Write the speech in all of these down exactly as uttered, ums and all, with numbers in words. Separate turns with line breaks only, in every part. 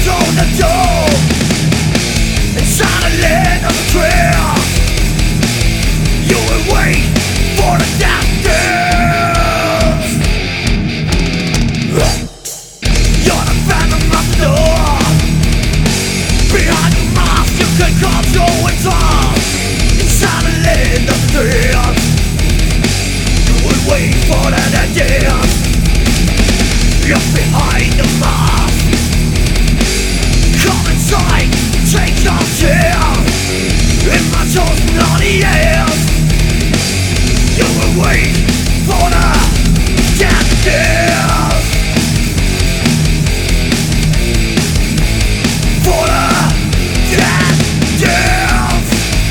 on the door inside the land of the trail. You will wait for the darkness. You're the phantom of the door. Behind the mask you can come to its own. Inside the land of the trail, you will wait for the dance. You're behind the mask. Come inside, take your chance. In my chosen audience, you will wait for the death dance. For the death dance.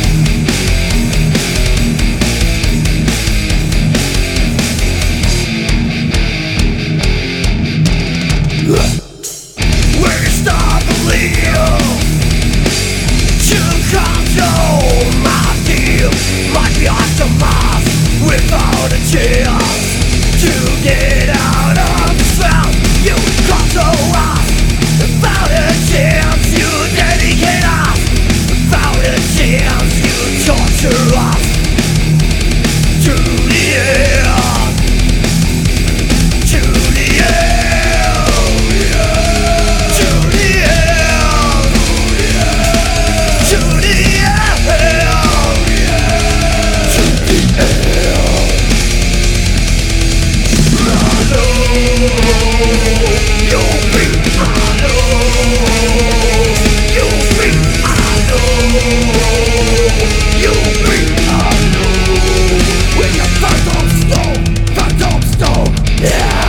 Where is the belief to control my deal? Might be off the mask without a chance to get out of the spell. You come to us without a chance. You dedicate us without a chance. You torture us to the end. To the end. To the end. To the end. To the end. You'll be alone. You'll be alone. You'll be alone. When you're phantom stone, phantom stone, yeah.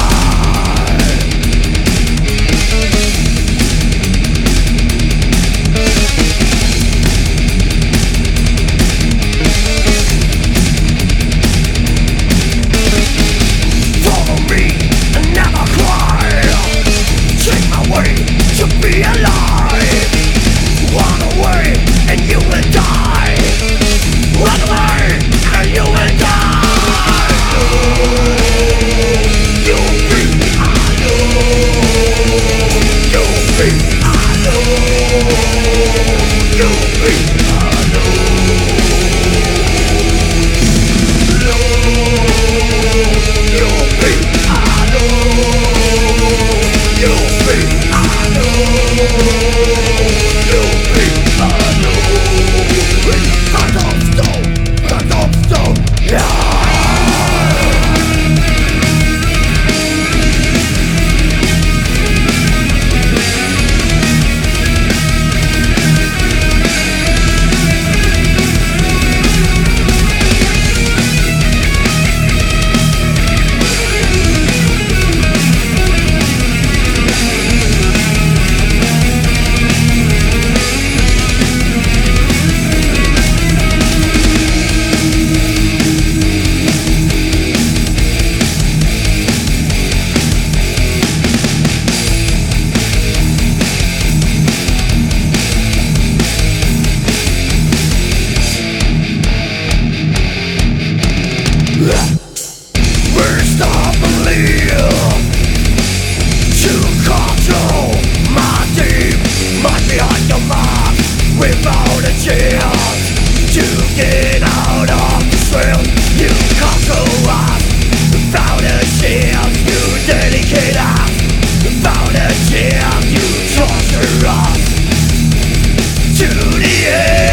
Follow me and never cry. Take my way to be alive. Run away and you will die. Run away and you will die. You'll be alone. You'll be alone. You'll be alone. You'll be alone. You'll be alone. You'll be alone. With phantom stone, phantom stone, yeah. Where's the belief to control my deep? Might be on your mark without a chance to get out of the trail. You come to us without a chance. You dedicate us without a chance. You torture us to the end.